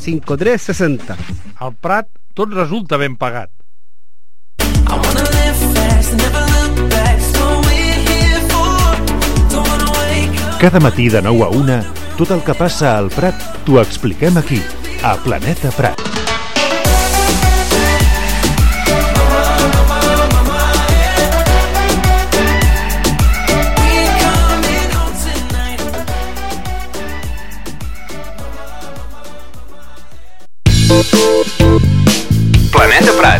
5360. Al Prat tot resulta ben pagat. Cada matí de 9 a 1, tot el que passa al Prat t'ho expliquem aquí, a Planeta Prat. Planeta Prat.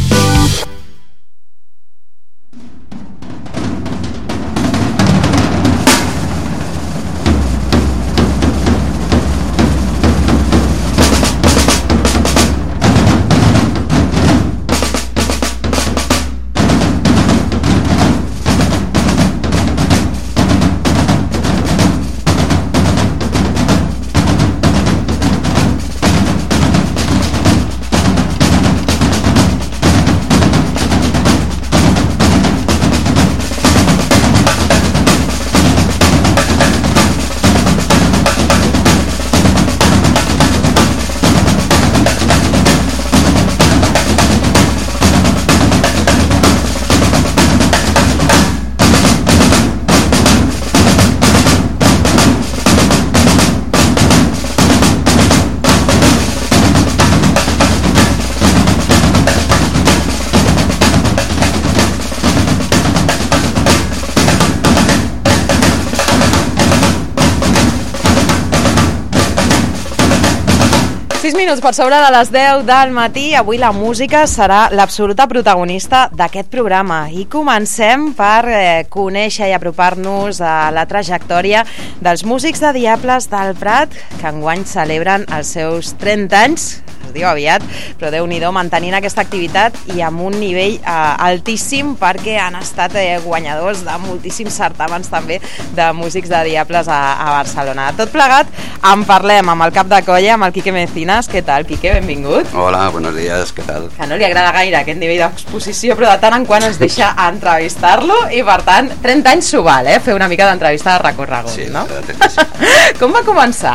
Per sobre de les 10 del matí, avui la música serà l'absoluta protagonista d'aquest programa i comencem per conèixer i apropar-nos a la trajectòria dels músics de Diables del Prat, que enguany celebren els seus 30 anys, es diu aviat, però Déu-n'hi-do, mantenint aquesta activitat i amb un nivell altíssim, perquè han estat guanyadors de moltíssims certàmens també de músics de Diables a Barcelona. Tot plegat en parlem amb el cap de colla, amb el Quique Mecinas. Què tal, Quique? Benvingut. Hola, buenos días, què tal? Que no li agrada gaire aquest nivell d'exposició, però de tant en quant ens deixa entrevistar-lo i, per tant, 30 anys s'ho val, fer una mica d'entrevista de recorregut, sí, no? Sí. Com va començar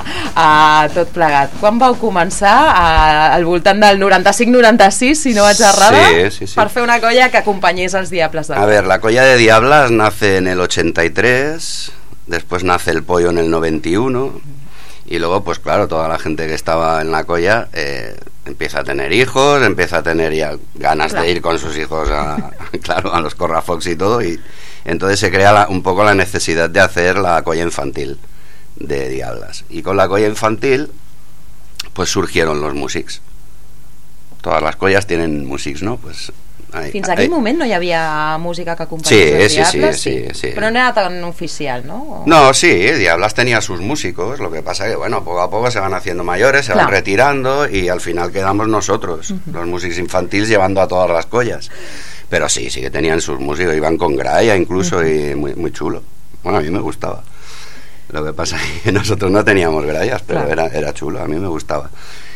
tot plegat? Quan vau començar? Al voltant del 95-96, si no vaig errada? Sí. Per fer una colla que acompanyés els Diables del Prat. A ver, la colla de Diablas nace en el 83, después nace el Pollo en el 91... Y luego, pues claro, toda la gente que estaba en la colla empieza a tener hijos, empieza a tener ya ganas de ir con sus hijos a los corrafox y todo, y entonces se crea un poco la necesidad de hacer la colla infantil de Diablas. Y con la colla infantil, pues surgieron los músics. Todas las collas tienen músics, ¿no? Pues fins aquell moment no hi havia música que acompanyés els Diables? Sí. Però no era tan oficial, ¿no? No, sí, Diablas tenía sus músicos, lo que pasa que, bueno, poco a poco se van haciendo mayores, se van retirando y al final quedamos nosotros, los músics infantiles, llevando a todas las collas. Pero sí que tenían sus músicos, iban con gralla incluso y muy chulo. Bueno, a mí me gustaba. Lo que pasa es que nosotros no teníamos grallas, pero era chulo, a mí me gustaba.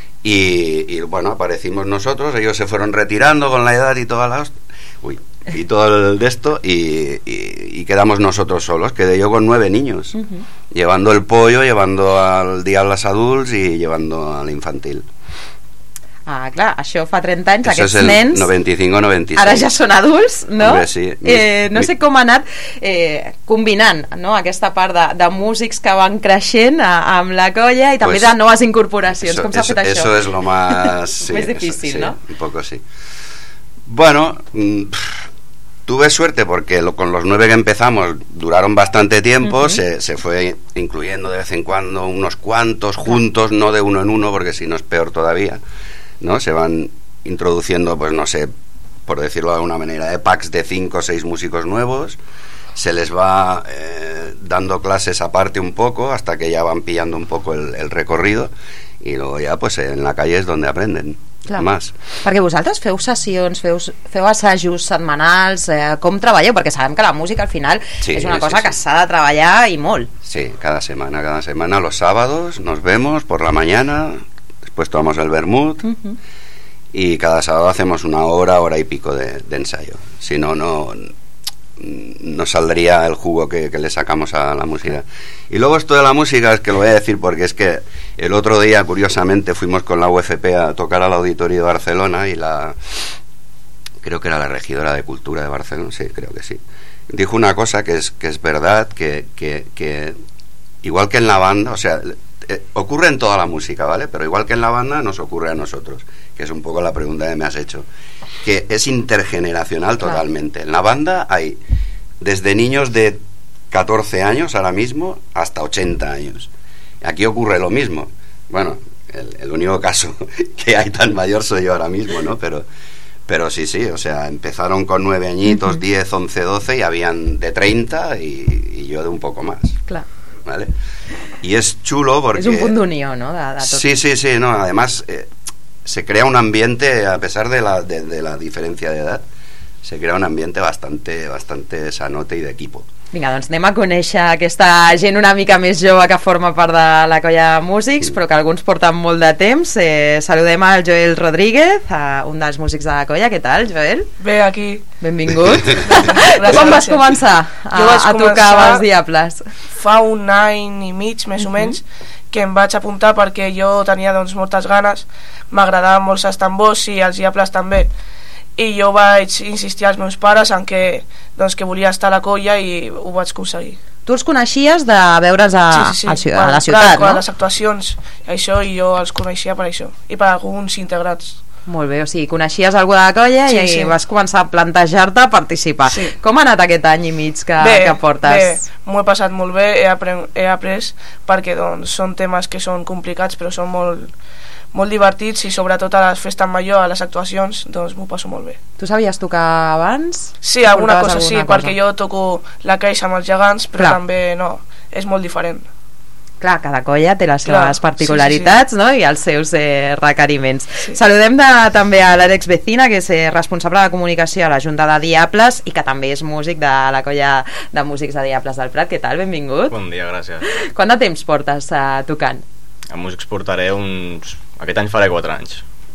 Y bueno, aparecimos nosotros, ellos se fueron retirando con la edad y toda la y todo el de esto y quedamos nosotros solos. Quedé yo con 9 niños, llevando el Pollo, llevando al Diables adults i llevando al infantil. Ah, clar, això fa 30 anys, això aquests nens 95-96 ara ja són adults, no? Hombre, sí. No sé com ha anat combinant, no? Aquesta part de músics que van creixent amb la colla i també pues, de noves incorporacions. Com s'ha fet això? Eso es lo más sí, més difícil, sí, ¿no? Un poco sí. Bueno, tuve suerte porque con los 9 que empezamos duraron bastante tiempo, se fue incluyendo de vez en cuando unos cuantos juntos, no de uno en uno, porque si no es peor todavía, ¿no? Se van introduciendo, pues no sé, por decirlo de alguna manera, packs de 5 o 6 músicos nuevos, se les va dando clases aparte un poco hasta que ya van pillando un poco el recorrido y luego ya pues en la calle es donde aprenden. Clar. Más. Perquè vosaltres feu sessions, feu assajos setmanals, com treballeu? Perquè sabem que la música al final és una cosa que s'ha de treballar i molt. Sí, cada semana, los sábados nos vemos por la mañana, después tomamos el vermut y cada sábado hacemos una hora y pico de ensayo. Si no no saldría el jugo que le sacamos a la música. Y luego esto de la música, es que lo voy a decir porque es que el otro día, curiosamente, fuimos con la UFP a tocar al Auditorio de Barcelona y creo que era la regidora de Cultura de Barcelona, sí, creo que sí, dijo una cosa que es verdad, que igual que en la banda, o sea, ocurre en toda la música, ¿vale? Pero igual que en la banda nos ocurre a nosotros, que es un poco la pregunta que me has hecho, que es intergeneracional totalmente. En la banda hay desde niños de 14 años ahora mismo hasta 80 años. Aquí ocurre lo mismo. Bueno, el único caso que hay tan mayor soy yo ahora mismo, ¿no? Pero sí, o sea, empezaron con 9 añitos, 10, 11, 12 y habían de 30 y yo de un poco más. Claro. ¿Vale? Y es chulo porque... És un punt d'unió, no? De tot. Sí, no, además se crea un ambiente, a pesar de la diferencia de edad, se crea un ambiente bastante sanote y de equipo. Vinga, doncs anem a conèixer aquesta gent una mica més jove que forma part de la colla de músics, però que alguns porten molt de temps. Saludem al Joel Rodríguez, un dels músics de la colla. Què tal, Joel? Bé, aquí. Benvingut. Tu com vas començar a tocar amb els Diables? Fa un any i mig, més o menys, que em vaig apuntar perquè jo tenia doncs moltes ganes, m'agradaven molts els tambors i els Diables també, i jo vaig insistir als meus pares en que volia estar a la colla i ho vaig aconseguir. Tu els coneixies de veure's a la ciutat, no? A les actuacions, això, i jo els coneixia per això, i per alguns integrats. Molt bé, o sigui, coneixies algú de la colla i vas començar a plantejar-te a participar. Sí. Com ha anat aquest any i mig que portes? Bé, m'ho he passat molt bé, he après perquè doncs, són temes que són complicats però són molt divertits, i sobretot a les festes major, a les actuacions, doncs m'ho passo molt bé. Tu sabies tocar abans? Sí, alguna cosa sí, perquè jo toco la caixa amb els gegants, però també no, és molt diferent. Clar, cada colla té les seves particularitats, no? I els seus requeriments. Sí. Saludem també a l'Àlex Vecina, que és responsable de comunicació a la Junta de Diables i que també és músic de la colla de músics de Diables del Prat. Què tal? Benvingut. Bon dia, gràcies. Quant de temps portes tocant? A músics portaré Aquest any faré 4 anys.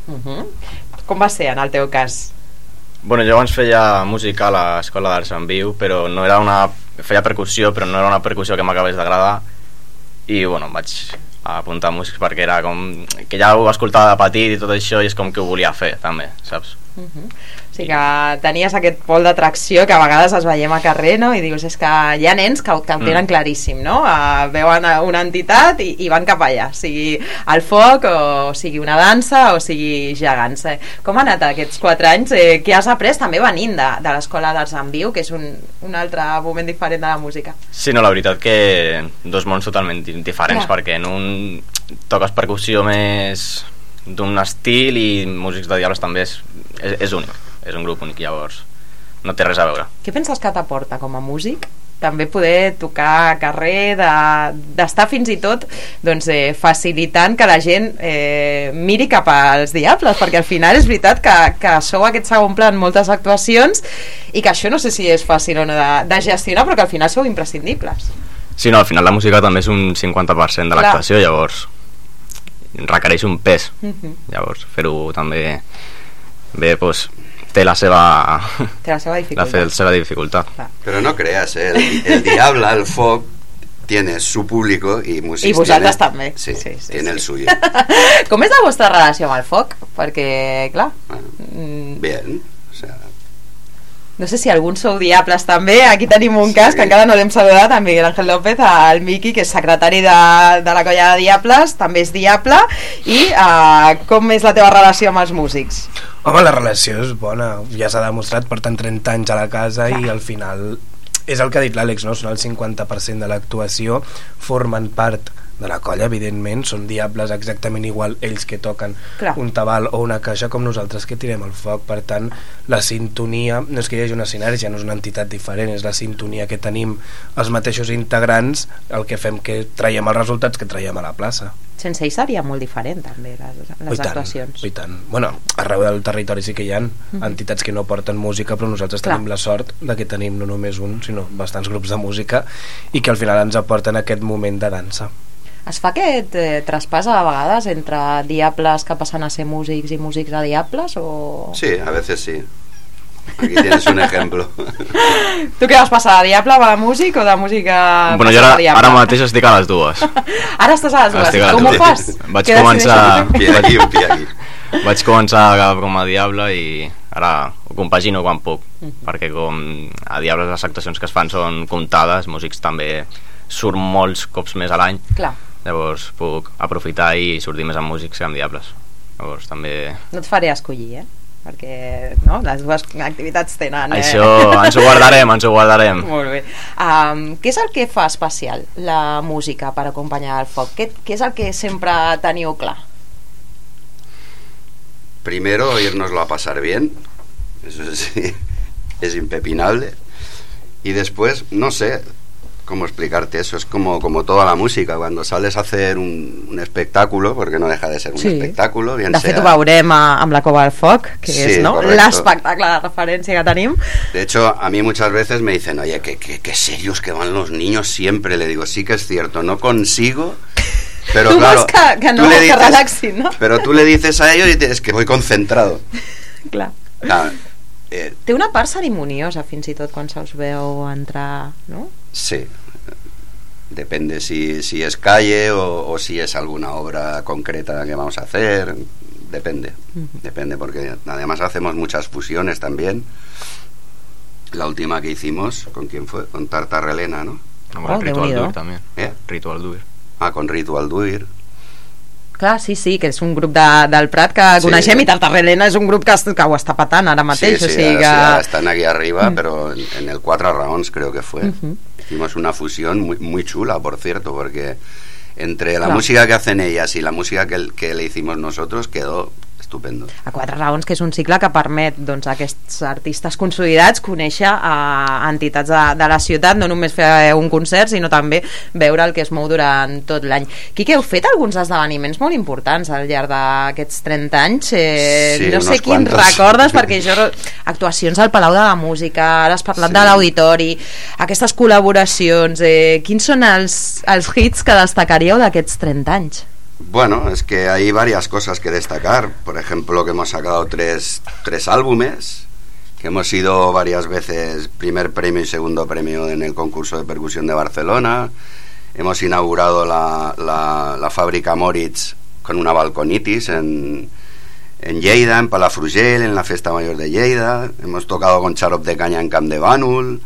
Com va ser en el teu cas? Bueno, jo abans feia música a l'Escola d'Arts en Viu, però no era feia percussió, però no era una percussió que m'acabés d'agradar, i bueno, em vaig apuntar a músics perquè era com que ja ho escoltava de petit i tot això, i és com que ho volia fer també, saps? O sigui que tenies aquest pol d'atracció que a vegades es veiem a carrer, no? I dius, és que hi ha nens que ho tenen claríssim, no? Veuen una entitat i van cap allà, sigui el foc, o sigui una dansa, o sigui gegants. Com ha anat aquests 4 anys? Què has après també venint de l'Escola d'Arts en Viu, que és un altre moment diferent de la música? Sí, no, la veritat que dos mons totalment diferents, perquè en un toques percussió més d'un estil i músics de Diables també és únic. És un grup únic, llavors no té res a veure. Què penses que t'aporta com a músic? També poder tocar a carrer, d'estar fins i tot facilitant que la gent miri cap als Diables, perquè al final és veritat que sou aquest segon pla en moltes actuacions i que això no sé si és fàcil o no de gestionar, però que al final sou imprescindibles. Sí, no, al final la música també és un 50% de l'actuació, llavors requereix un pes. Llavors fer-ho també bé, doncs té la seva dificultad. Pero no creas, el Diable, el folk, tiene su público i músics. I vosaltres també. Sí, tiene el suyo. Com és la vostra relació amb el folk? Perquè, clar... Bien, o sea... No sé si alguns sou Diables també. Aquí tenim un cas que encara no l'hem saludat, en Miguel Ángel López, el Miqui, que és secretari de la colla de Diables, també és Diable. I com és la teva relació amb els músics? Home, la relació és bona, ja s'ha demostrat, porten 30 anys a la casa i al final és el que ha dit l'Àlex, no? Són el 50% de l'actuació, formen part de la colla, evidentment, són Diables exactament igual ells que toquen un tabal o una caixa com nosaltres que tirem el foc. Per tant, la sintonia, no és que hi hagi una sinergia, no és una entitat diferent, és la sintonia que tenim els mateixos integrants el que fem que traiem els resultats que traiem a la plaça. Sense ells seria molt diferent també les actuacions. I tant. Bueno, arreu del territori sí que hi ha entitats que no porten música, però nosaltres tenim la sort de que tenim no només un, sinó bastants grups de música i que al final ens aporten aquest moment de dansa. Es fa aquest traspàs a vegades entre Diables que passen a ser músics i músics a Diables? O... Sí, a veces sí. Aquí tienes un ejemplo. Tu què vas passar, de Diable a músic o de música... Bueno, jo ara mateix estic a les dues. Ara estàs a les dues. Com ho fas? Vaig començar... Piaqui. Vaig començar com a Diable i ara ho compagino quan puc, perquè com a Diable les actuacions que es fan són comptades, músics també surt molts cops més a l'any. Clar. Llavors puc aprofitar i sortir més amb músics que amb Diables. Llavors també... No et faré escollir, perquè no? Les dues activitats tenen... Això ens ho guardarem. Molt bé. Què és el que fa especial la música per acompanyar el foc? Què és el que sempre teniu clar? Primero, irnoslo a pasar bien. Eso sí, es impepinable. Y después, no sé cómo explicarte eso, es como toda la música, cuando sales a hacer un espectáculo, porque no deja de ser un espectáculo, bien de fet ho veurem amb la Cova del Foc, que és l'espectacle de referència que tenim. De hecho, a mí muchas veces me dicen, oye, qué serios que van los niños siempre. Le digo, sí que es cierto, no consigo, pero tu claro, que no, que relaxin, no? Pero tú le dices a ellos y es que voy concentrado. Clar. Té una part cerimoniosa fins i tot quan se'ls veu entrar, no? Sí, depende si es calle o si es alguna obra concreta que vamos a hacer, depende, porque además hacemos muchas fusiones también. La última que hicimos, ¿con quién fue? Con Tartarrelena, ¿no? Con Ritual Duir también. Ritual Duir. Con Ritual Duir. Clar, sí, que és un grup del Prat que coneixem, i Tartarrelena és un grup que ho està patant ara mateix. Sí, ahora están aquí arriba, pero en el 4 Raons creo que fue. Hicimos una fusión muy chula, por cierto, porque entre la música que hacen ellas y la música que le hicimos nosotros quedó estupendo. A 4 Raons, que és un cicle que permet doncs, a aquests artistes consolidats conèixer a entitats de la ciutat, no només fer un concert, sinó també veure el que es mou durant tot l'any. Quique, heu fet alguns esdeveniments molt importants al llarg d'aquests 30 anys? Sí, no sé quins recordes, perquè actuacions al Palau de la Música, ara has parlat de l'Auditori, aquestes col·laboracions, quins són els hits que destacaríeu d'aquests 30 anys? Bueno, es que hay varias cosas que destacar. Por ejemplo, que hemos sacado tres álbumes, que hemos sido varias veces primer premio y segundo premio en el concurso de percusión de Barcelona. Hemos inaugurado la fábrica Moritz con una balconitis en Lleida, en Palafrugell, en la Festa Mayor de Lleida. Hemos tocado con Xarop de Caña en Camp de Bànol.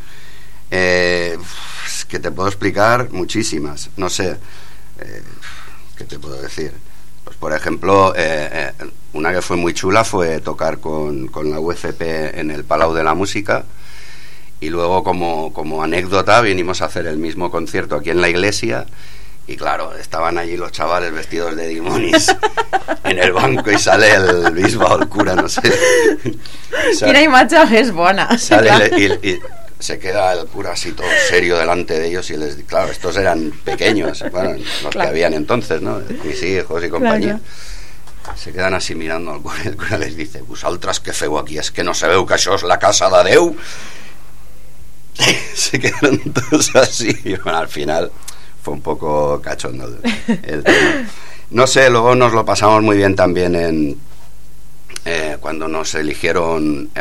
Es que te puedo explicar muchísimas. No sé... ¿qué te puedo decir? Pues por ejemplo, una que fue muy chula fue tocar con la UFP en el Palau de la Música, y luego como anécdota vinimos a hacer el mismo concierto aquí en la iglesia, y claro, estaban allí los chavales vestidos de dimonis en el banco y sale el bisbe o el cura, no sé. Quina imatge més bona. Sale y se queda el cura así todo serio delante de ellos y les dice, claro, estos eran pequeños, bueno, los que habían entonces, ¿no? Mis hijos y compañía. Se quedan así mirando al cura, y el cura les dice, vosaltres què feu aquí? És que no sabeu que això és la casa de Déu? Se quedaron todos así, y bueno, al final fue un poco cachondo el tema. No sé, luego nos lo pasamos muy bien también cuando nos eligieron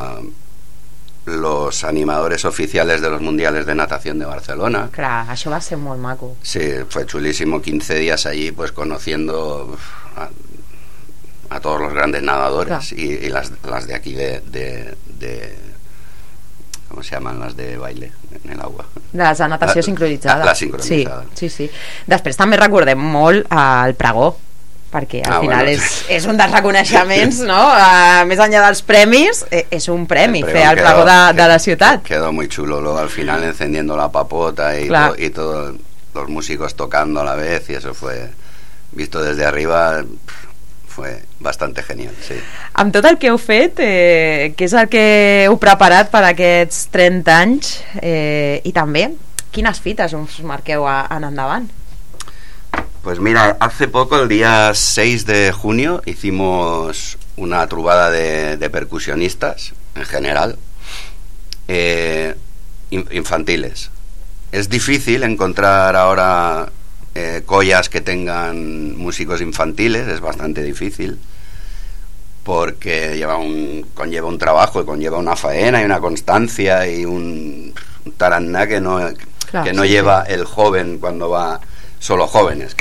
los animadores oficiales de los mundiales de natación de Barcelona. Clar, això va ser molt maco. Sí, fue chulísimo, 15 días allí pues conociendo a todos los grandes nadadores y las de aquí de ¿cómo se llaman? Las de baile en el agua. Les de natació sincronitzada. La sincronitzada. Sí. Després també recordem molt el pregó, perquè al final és un dels reconeixements, no? Més enllà dels premis, és un premi fer el pregó de la ciutat. Quedó muy chulo, luego al final encendiendo la papota y todos los músicos tocando a la vez, y eso fue, visto desde arriba, fue bastante genial, sí. Amb tot el que heu fet, què és el que heu preparat per aquests 30 anys, i també quines fites us marqueu en endavant? Pues mira, hace poco, el día 6 de junio, hicimos una trubada de percusionistas, en general, infantiles. Es difícil encontrar ahora collas que tengan músicos infantiles, es bastante difícil, porque conlleva un trabajo y conlleva una faena y una constancia y un taraná que no lleva el joven cuando va solo jóvenes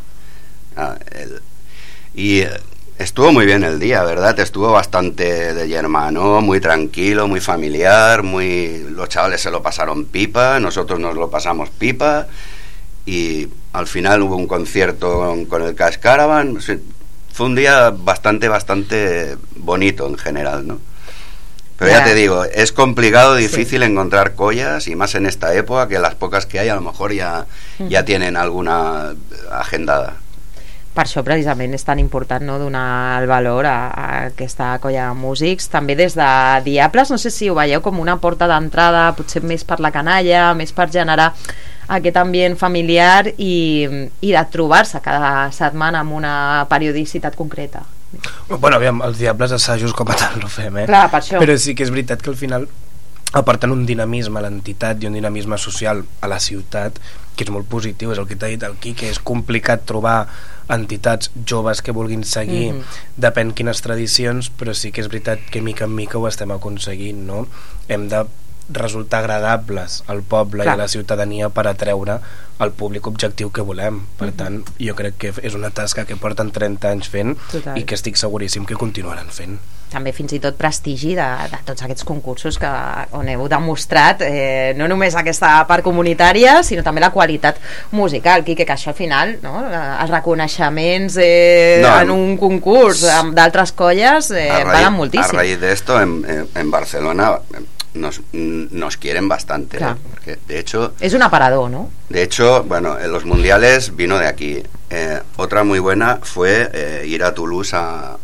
estuvo muy bien el día, ¿verdad? Estuvo bastante de yermano, muy tranquilo, muy familiar, los chavales se lo pasaron pipa, nosotros nos lo pasamos pipa, y al final hubo un concierto con el Cash Caravan. Fue un día bastante bonito en general, ¿no? Pero ya te digo, es complicado, difícil encontrar collas, y más en esta época, que las pocas que hay a lo mejor ya tienen alguna agendada. Per això precisament és tan important, no?, donar el valor a aquesta colla de músics. També des de Diables, no sé si ho veieu com una porta d'entrada, potser més per la canalla, més per generar aquest ambient familiar i de trobar-se cada setmana amb una periodicitat concreta. Bueno, aviam, els Diables assajos com a tal no fem, Clar, per això. Però sí que és veritat que al final aporten un dinamisme a l'entitat i un dinamisme social a la ciutat que és molt positiu. És el que t'ha dit el Quique, és complicat trobar entitats joves que vulguin seguir depèn quines tradicions, però sí que és veritat que mica en mica ho estem aconseguint, no? Hem de resultar agradables al poble i a la ciutadania per atreure el públic objectiu que volem. Per tant, jo crec que és una tasca que porten 30 anys fent i que estic seguríssim que continuaran fent. També fins i tot prestigi de tots aquests concursos on heu demostrat no només aquesta part comunitària, sinó també la qualitat musical, Quique, que això al final, no? Els reconeixements en un concurs d'altres colles valen moltíssim. A raíz de esto en Barcelona nos quieren bastante, porque de hecho es un aparador, ¿no? De hecho, bueno, en los mundiales vino de aquí. Otra muy buena fue ir a Toulouse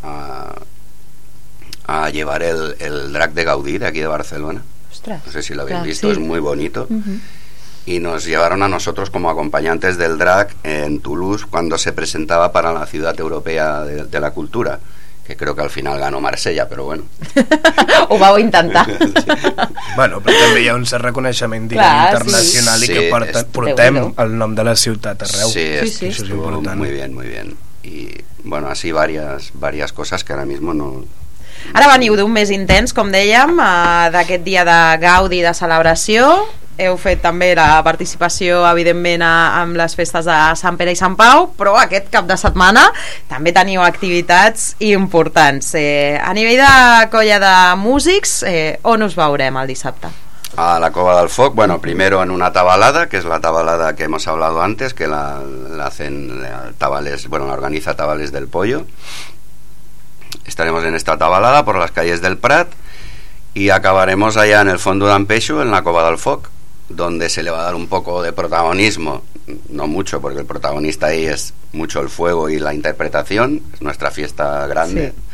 a llevar el drag de Gaudí de aquí de Barcelona. Ostras, no sé si lo habéis visto, es muy bonito. Y nos llevaron a nosotros como acompañantes del drag en Toulouse cuando se presentaba para la Ciudad Europea de la Cultura, que creo que al final ganó Marsella, però bueno. Ho vau intentar. Bueno, però també hi ha un cert reconeixement internacional i que portem el nom de la ciutat arreu. Sí, eso es importante. Muy bien, muy bien. Y bueno, así varias cosas que ahora mismo no... Ara veniu d'un mes intens, com dèiem, d'aquest dia de gaudi, de celebració. Heu fet també la participació, evidentment, amb les festes de Sant Pere i Sant Pau, però aquest cap de setmana també teniu activitats importants. A nivell de colla de músics, on us veurem el dissabte? A la Cova del Foc, bueno, primero en una tabalada, que es la tabalada que hemos hablado antes, que la hacen Tabales, bueno, la organiza Tabales del Pollo. Estaremos en esta tabalada por las calles del Prat y acabaremos allá en el fondo de Ampeixo, en la Cova del Foc, donde se le va a dar un poco de protagonismo, no mucho, porque el protagonista ahí es mucho el fuego y la interpretación, es nuestra fiesta grande. Sí.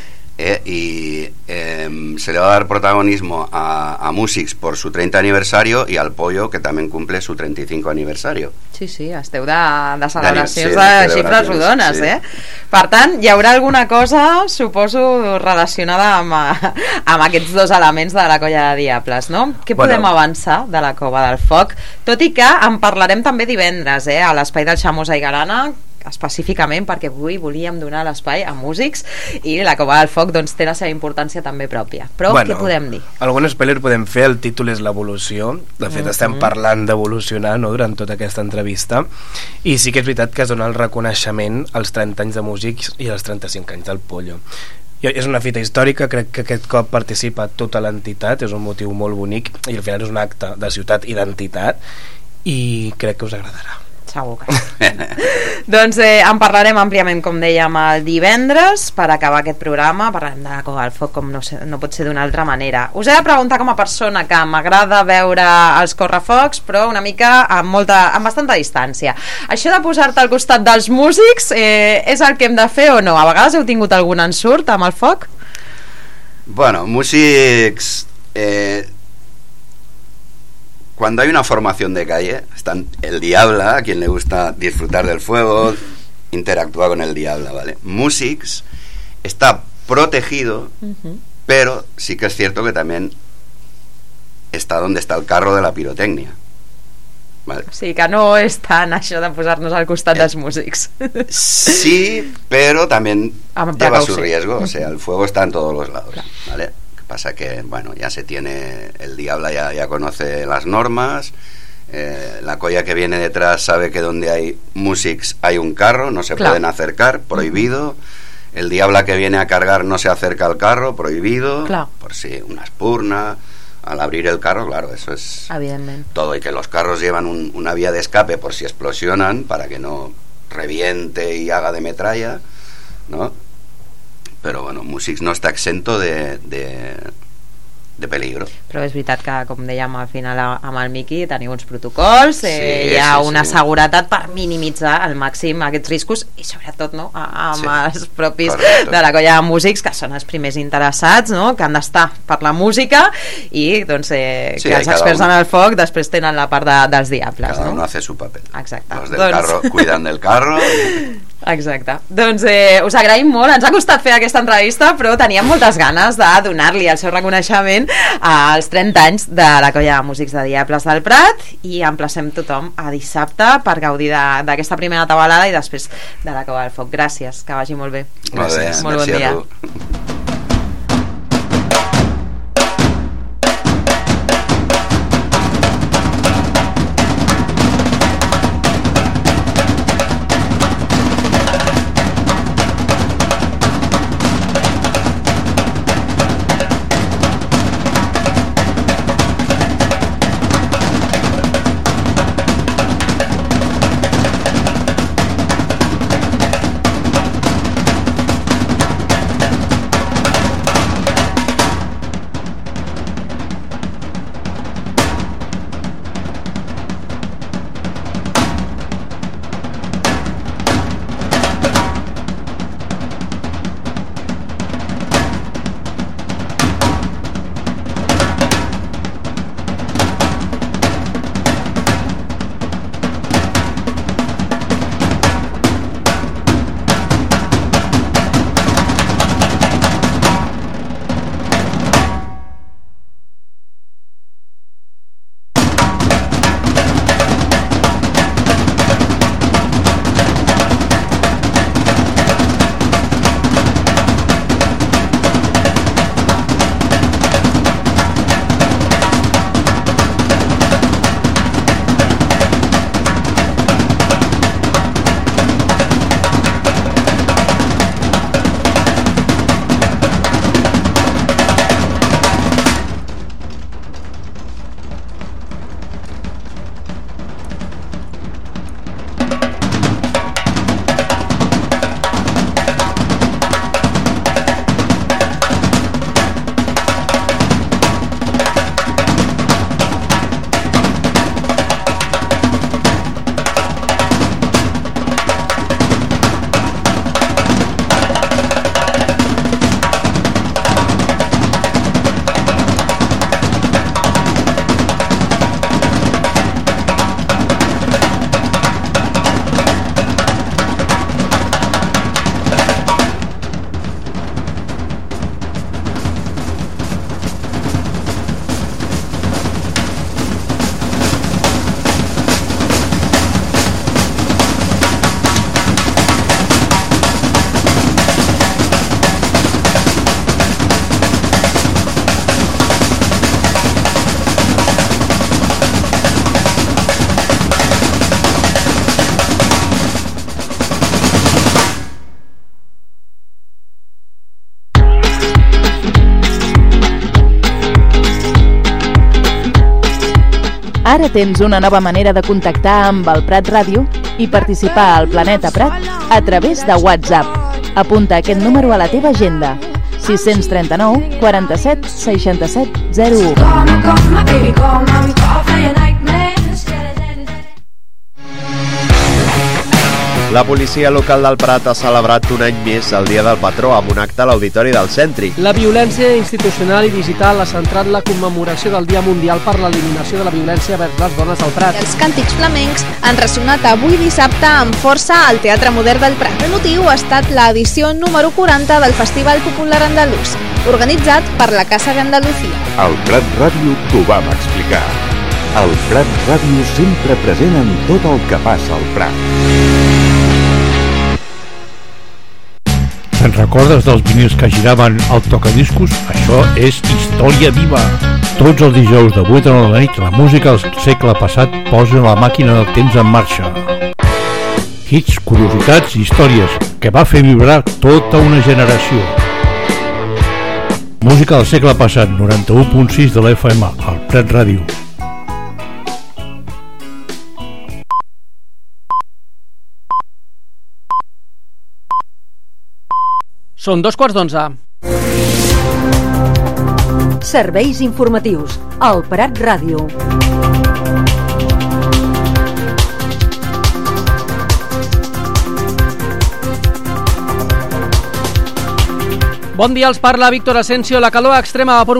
Y se le va a dar protagonismo a Músics por su 30 aniversario y al Pollo, que también cumple su 35 aniversario. Sí, esteu de celebracions de xifres rodones, sí. Per tant, hi haurà alguna cosa, suposo, relacionada amb aquests dos elements de la colla de Diables, no? Què podem avançar de la Cova del Foc? Tot i que en parlarem també divendres, a l'Espai del Xamosa i Garana, específicament perquè avui volíem donar l'espai a músics i la Cova del Foc doncs té la seva importància també pròpia. Però què podem dir? Algun spoiler podem fer, el títol és l'evolució. De fet estem parlant d'evolucionar, no?, durant tota aquesta entrevista, i sí que és veritat que es dona el reconeixement als 30 anys de músics i als 35 anys del Pollo. És una fita històrica, crec que aquest cop participa tota l'entitat, és un motiu molt bonic i al final és un acte de ciutat i d'entitat i crec que us agradarà. Segur que sí. Doncs en parlarem àmpliament, com dèiem, el divendres. Per acabar aquest programa parlarem de la Cova del Foc com no pot ser d'una altra manera. Us he de preguntar, com a persona que m'agrada veure els correfocs, però una mica amb bastanta distància, això de posar-te al costat dels músics és el que hem de fer o no? A vegades heu tingut algun ensurt amb el foc? Bueno, músics... Cuando hay una formación de calle, están el Diabla, a quien le gusta disfrutar del fuego, interactúa con el Diabla, ¿vale? Músics está protegido, pero sí que es cierto que también está donde está el carro de la pirotecnia. Vale. O sigui que no és tant això de posar-nos al costat dels músics. Sí, pero también Amb lleva precaució. su riesgo, o sea, el fuego está en todos los lados, ¿vale? Lo que pasa que, bueno, ya se tiene, el diablo ya conoce las normas, la colla que viene detrás sabe que donde hay músics hay un carro, no se pueden acercar, prohibido. El diablo que viene a cargar no se acerca al carro, prohibido. Por si una espurna, al abrir el carro, claro, eso es todo. Y que los carros llevan una vía de escape por si explosionan, para que no reviente y haga de metralla, ¿no? Pero bueno, músics no està exento de peligro. Però és veritat que, com dèiem al final amb el Miqui, teniu uns protocols, hi ha una seguretat per minimitzar al màxim aquests riscos i sobretot amb els propis de la colla de músics, que són els primers interessats, no? Que han d'estar per la música i doncs, que els experts en el foc després tenen la part dels diables. Cada uno hace su papel. Exacte. Los del carro cuidan del carro. Exacte. Doncs us agraïm molt, ens ha costat fer aquesta entrevista, però teníem moltes ganes de donar-li el seu reconeixement als 30 anys de la colla de músics de Diables del Prat i emplacem tothom a dissabte per gaudir d'aquesta primera tabalada i després de la Cova del Foc. Gràcies, que vagi molt bé. Gràcies. Molt bon dia. Ara tens una nova manera de contactar amb el Prat Ràdio i participar al Planeta Prat a través de WhatsApp. Apunta aquest número a la teva agenda: 639 47 67 01. La policia local del Prat ha celebrat un any més el Dia del Patró amb un acte a l'Auditori del Centri. La violència institucional i digital ha centrat la commemoració del Dia Mundial per l'eliminació de la violència vers les dones al Prat. Els càntics flamencs han ressonat avui dissabte amb força al Teatre Modern del Prat. El motiu ha estat l'edició número 40 del Festival Popular Andalús, organitzat per la Casa d'Andalucía. Al Prat Ràdio t'ho vam explicar. El Prat Ràdio sempre present en tot el que passa al Prat. Te'n recordes dels vinils que giraven al tocadiscos? Això és història viva. Tots els dijous de 8 a 9 de la nit, la música del segle passat posa la màquina del temps en marxa. Hits, curiositats i històries que va fer vibrar tota una generació. Música del segle passat, 91.6 de la FM, al Prat Ràdio. Són 11:15. Serveis informatius, al Prat Ràdio. Bon dia, els parla Víctor Asensio. La calor extrema va